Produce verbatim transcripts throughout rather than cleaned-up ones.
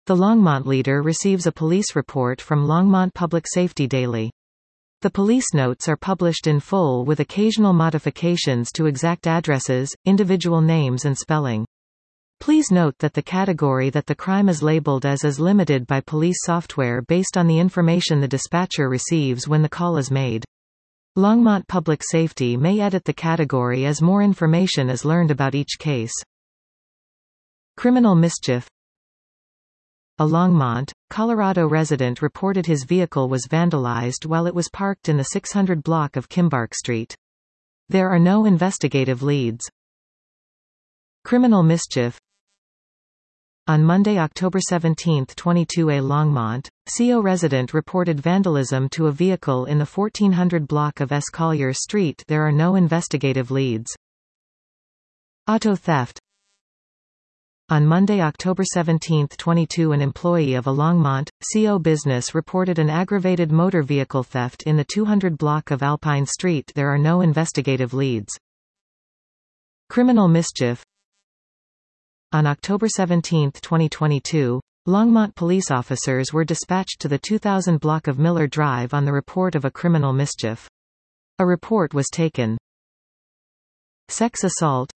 The Longmont leader receives a police report from Longmont Public Safety Daily. The police notes are published in full with occasional modifications to exact addresses, individual names and spelling. Please note that the category that the crime is labeled as is limited by police software based on the information the dispatcher receives when the call is made. Longmont Public Safety may edit the category as more information is learned about each case. Criminal mischief. A Longmont, Colorado resident reported his vehicle was vandalized while it was parked in the six hundred block of Kimbark Street. There are no investigative leads. Criminal mischief. On Monday, October seventeenth, twenty-two, a Longmont, C O resident reported vandalism to a vehicle in the fourteen hundred block of S. Collier Street. There are no investigative leads. Auto theft. On Monday, October seventeenth, twenty-two, an employee of a Longmont, C O business reported an aggravated motor vehicle theft in the two hundred block of Alpine Street. There are no investigative leads. Criminal mischief. On October seventeenth, twenty twenty-two, Longmont police officers were dispatched to the two thousand block of Miller Drive on the report of a criminal mischief. A report was taken. Sex assault.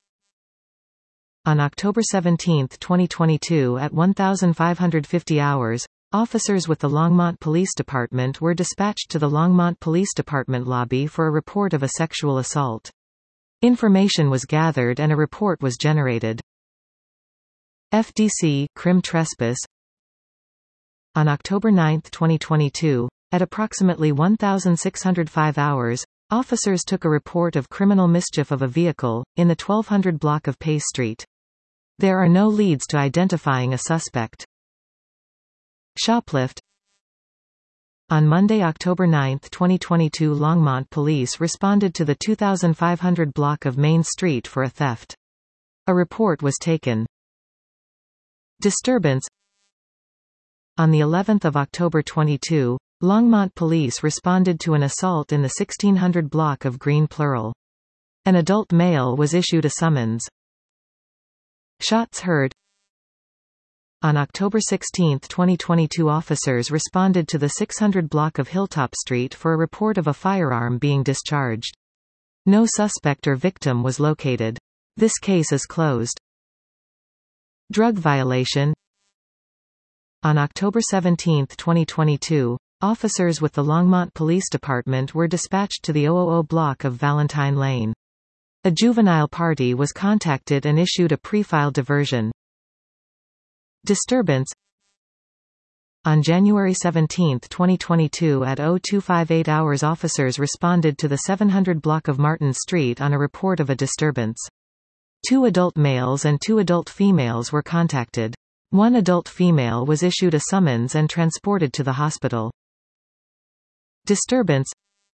On October seventeenth, twenty twenty-two at fifteen fifty hours, officers with the Longmont Police Department were dispatched to the Longmont Police Department lobby for a report of a sexual assault. Information was gathered and a report was generated. F D C Crim trespass. On October ninth, twenty twenty-two, at approximately sixteen oh five hours, officers took a report of criminal mischief of a vehicle, in the twelve hundred block of Pace Street. There are no leads to identifying a suspect. Shoplift. On Monday, October ninth, twenty twenty-two, Longmont police responded to the two thousand five hundred block of Main Street for a theft. A report was taken. Disturbance. On the eleventh of October twenty-two, Longmont police responded to an assault in the sixteen hundred block of Green Plural. An adult male was issued a summons. Shots heard. On October sixteenth, twenty twenty-two, officers responded to the six hundred block of Hilltop Street for a report of a firearm being discharged. No suspect or victim was located. This case is closed. Drug violation. On October seventeenth, twenty twenty-two, officers with the Longmont Police Department were dispatched to the zero zero block of Valentine Lane. A juvenile party was contacted and issued a pre-file diversion. Disturbance. On January seventeenth, twenty twenty-two at two fifty-eight hours, officers responded to the seven hundred block of Martin Street on a report of a disturbance. Two adult males and two adult females were contacted. One adult female was issued a summons and transported to the hospital. Disturbance.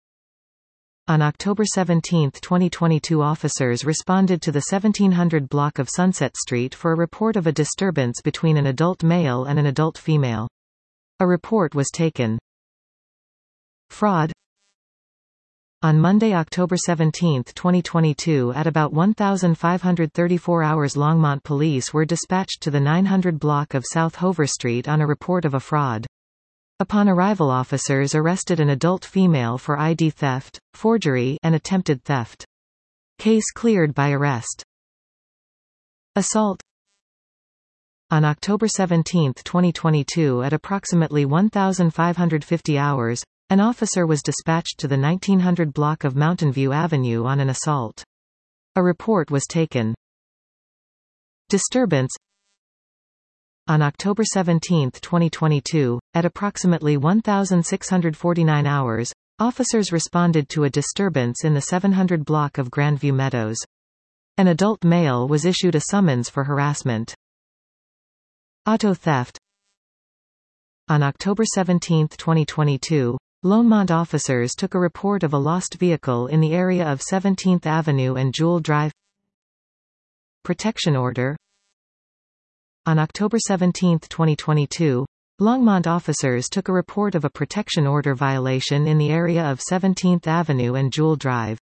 On October seventeenth, twenty twenty-two, officers responded to the seventeen hundred block of Sunset Street for a report of a disturbance between an adult male and an adult female. A report was taken. Fraud. On Monday, October seventeenth, twenty twenty-two at about fifteen thirty-four hours, Longmont police were dispatched to the nine hundred block of South Hover Street on a report of a fraud. Upon arrival, officers arrested an adult female for I D theft, forgery and attempted theft. Case cleared by arrest. Assault. On October seventeenth, twenty twenty-two at approximately fifteen fifty hours, an officer was dispatched to the nineteen hundred block of Mountain View Avenue on an assault. A report was taken. Disturbance. On October seventeenth, twenty twenty-two, at approximately sixteen forty-nine hours, officers responded to a disturbance in the seven hundred block of Grandview Meadows. An adult male was issued a summons for harassment. Auto theft. On October seventeenth, twenty twenty-two, Longmont officers took a report of a lost vehicle in the area of seventeenth Avenue and Jewel Drive. Protection order. On October seventeenth, twenty twenty-two, Longmont officers took a report of a protection order violation in the area of seventeenth Avenue and Jewel Drive.